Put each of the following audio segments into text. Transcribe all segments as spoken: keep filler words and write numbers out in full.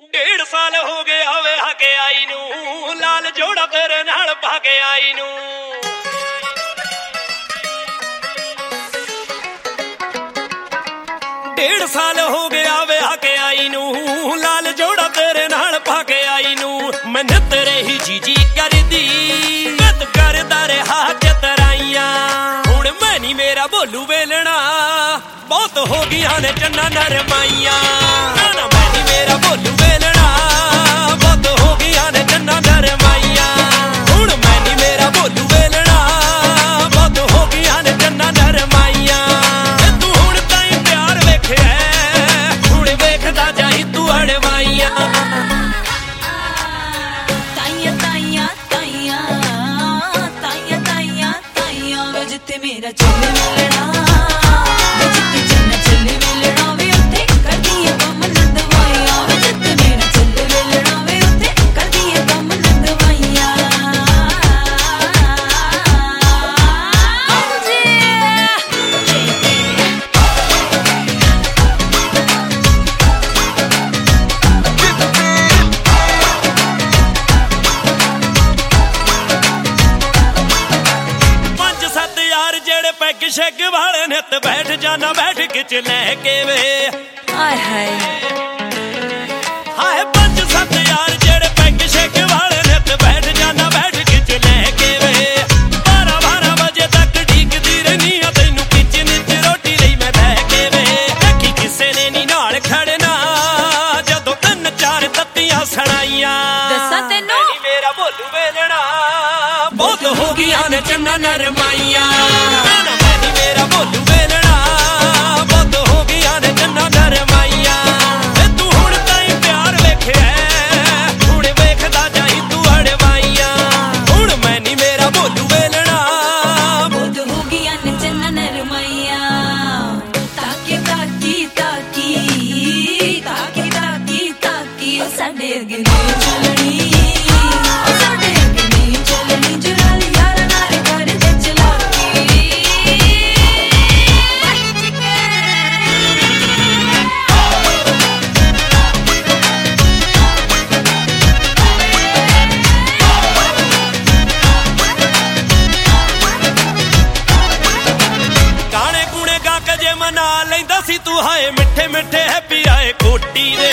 डेढ़ साल हो गया वे हके आई नू, लाल जोड़ा तेरे नाल भागे आई नू। डेढ़ साल हो गया वे हके आई नू, लाल जोड़ा तेरे नाल भागे आई नू। मैंने तेरे ही जी जी कर दी मत कर दरे हाथ तराइया। हुण मैं नी मेरा बोलू वेलना, बहुत हो गया ने चन्ना नरमाइया। ना मैं नी मेरा बोलू वेलना, बहुत हो गया ने चन्ना नरमाइया। हुण मैं नी मेरा बोलू वेलना, बहुत हो गया ने चन्ना नरमाइया। तू हुण ताईं प्यार वेखिया, हुण वेखदा जाई तू अड़वाइया। ताइया ताइया ताइया ताइया ताइया ताइया वे जिथे मेरा चले मिलना, वे जिथे चन्ना चले मिलना, वे उत्थे कर दिए कम नंदवाइया। वे जिथे मेरा चले मिलना, वे उत्थे कर दिए कम नंदवाइया। पैग शैग वाले नित बैठ जाना, बैठ के च लैके वे हाय हाय हाय। पंज सत्त यार जेड़े पैग शैग वाले नित बैठ जाना, बैठ के च लैके वे। बारह बारह बजे तक ढीकदी रहनी आ तैनू किचन च रोटी लई मैं बहके वे। देखी किसे ने नी नाल खड़ना, जदों तिन चार तत्तियां सणाइयां। दस्सां तैनू मेरा बोलू वेलना, बहुत हो गया ने चन्ना नरमाइया। मेरा बोलू वेलना, बहुत हो गया ने चन्ना नरमाइया। तू हुण ताईं प्यार वेखिया, हुण वेखदा जाई तू अड़वाइया। हुण मैं नी मेरा बोलू वेलना, बहुत हो गया ने चन्ना नरमाइया। ताकी ताकी ताकी ताकी ताकी ताकी ओ साडे अगे नहीं चलनी, ओ साडे अगे नहीं चलनी। जुराली यार नाल कर दे चलाकी। गाने गुणे गा के जे मना लैंदा सी तू, हाय मिठे मिठे हैप्पी आए कोटी दे।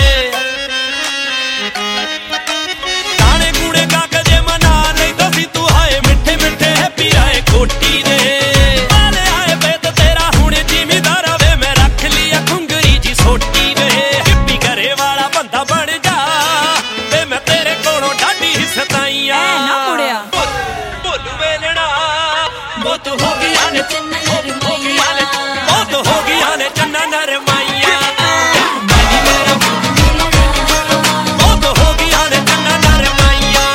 गाने गुणे गा के जे मना लैंदा सी तू, हाय मिठे मिठे हैप्पी आए कोटी दे। आले आए बेत तेरा हुण जिमीदारा वे, मैं रख लिया खुंगरी जी सोटी वे। गिप्पी करे वाला बंदा बन जा वे, मैं तेरे कोलों डाडी सताइया। ऐ ना मुड़िया बोलू वेलना, बहुत हो गया ने चन्ना नरमाइया। बहुत हो गया ने चन्ना नरमाइया। बहुत हो गया ने चन्ना नरमाइया।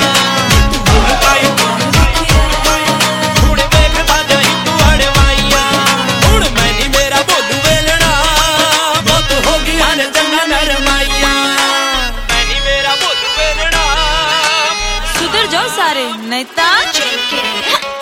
हुण वेखदा जाई तू अड़वाइया। हुण मैं नी मेरा बोलू वेलना, बहुत हो गया ने चन्ना नरमाइया। मैं नी मेरा बोलू वेलना। सुधर जाओ सारे नहीं ता